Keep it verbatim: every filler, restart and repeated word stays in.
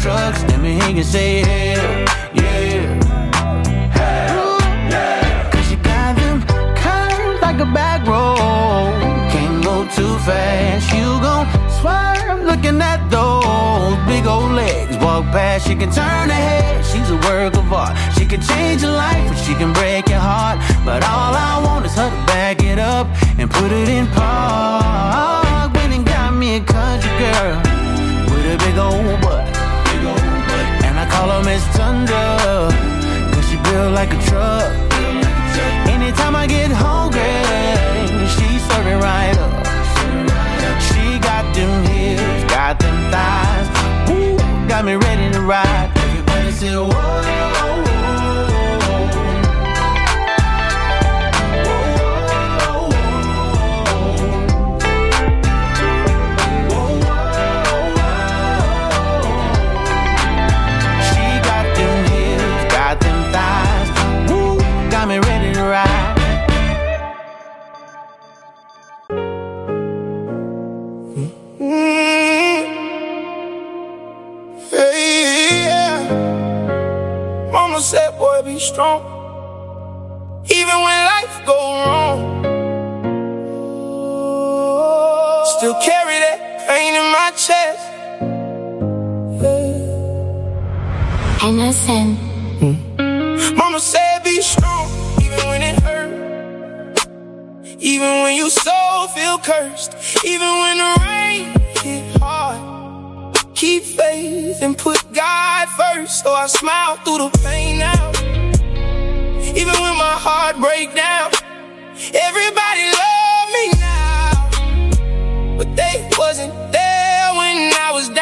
trucks, then me he can say hell, yeah. Hell, yeah. Cause you got them curves like a back road. Can't go too fast, you gon' swerve looking at those big old legs. Walk past, she can turn her head, she's a work of art. She can change your life or she can break your heart. But all I want is her to back it up and put it in park. When it got me a country girl with a big old butt, big old butt. And I call her Miss Tundra, cause she built like a truck. Anytime I get hungry, she serve it right up. She got them hips, got them thighs, woo, got me ready to ride. Everybody say whoa, whoa, whoa. Me ready to ride. Mm-hmm. Hey, yeah. Mama said, boy, be strong, even when life go wrong. Still carry that pain in my chest. Yeah. Innocent. Mm. Mama said, be strong, even when it hurt, even when you so feel cursed, even when the rain hit hard. Keep faith and put God first. So I smile through the pain now, even when my heart break down.